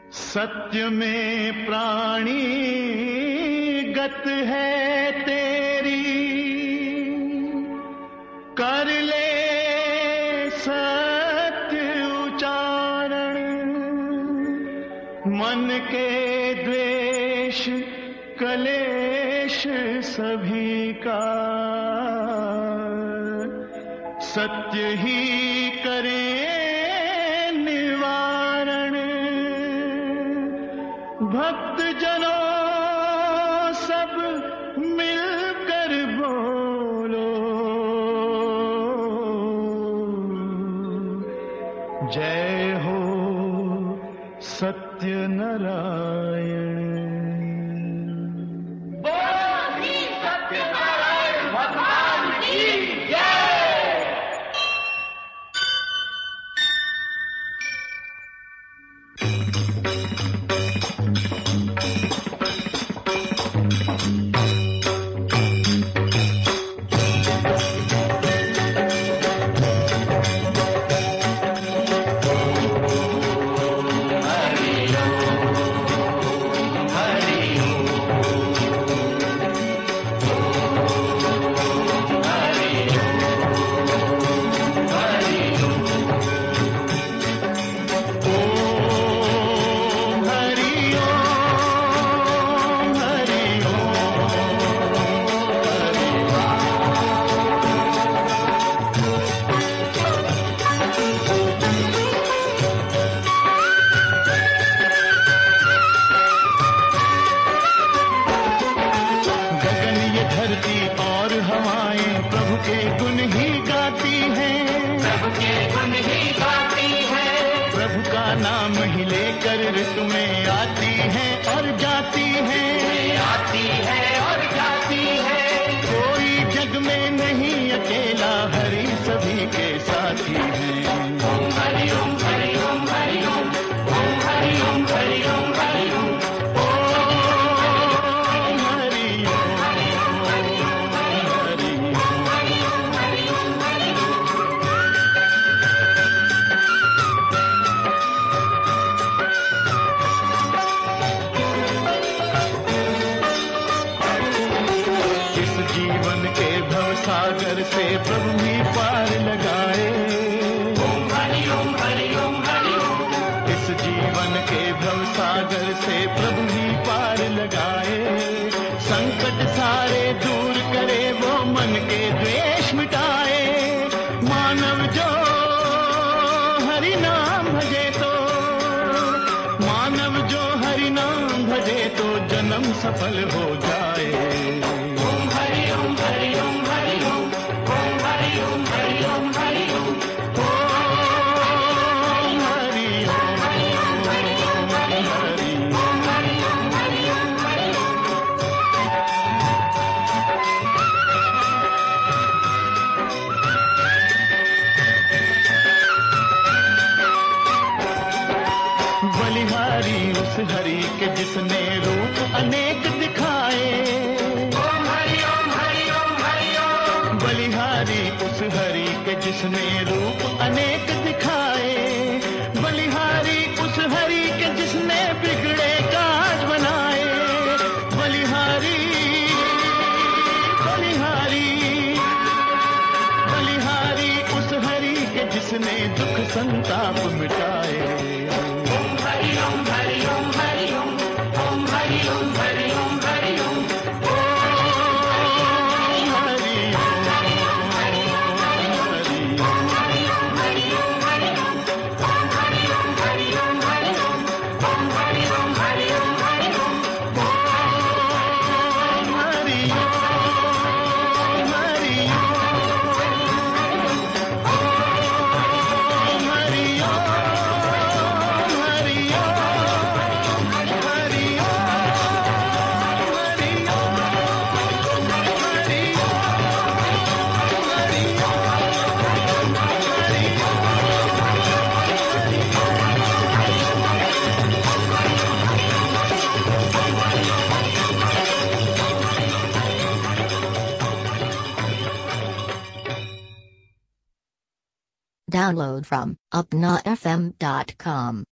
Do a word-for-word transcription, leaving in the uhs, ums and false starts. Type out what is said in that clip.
सत्य में प्राणी गत है तेरी, कर ले सत्य उच्चारण। मन के द्वेष कलेश सभी का सत्य ही करे निवारण। भक्त जनों सब मिलकर बोलो, जय हो सत्य नारायण। सफल हो जाए। ओम हरि ओम हरि ओम हरि ओम ओम हरि ओम हरि ओम हरि ओम ओम हरि ओम हरि ओम हरि ओम हरि ओम हरि ओम हरि ओम हरि ओम। बलिहारी उस हरि के जिसने रूप अनेक दिखाए। ओम हरि ओम हरि ओम हरि ओम। बलिहारी उस हरि के जिसने रूप अनेक दिखाए। बलिहारी उस हरि के जिसने बिगड़े काज बनाए। बलिहारी बलिहारी बलिहारी उस हरि के जिसने दुख संताप मिटाए। Om Hari Om Hari Om Hari Om Om Hari Om Hari Om Hari Om Om Hari Om Hari Om Hari Om Hari Om Hari Om Hari Om Hari Om Om Hari Om Hari Om Hari Om Om Hari Om Hari Om Hari Om Om Hari Om Hari Om Hari Om Hari Download from upna f m dot com.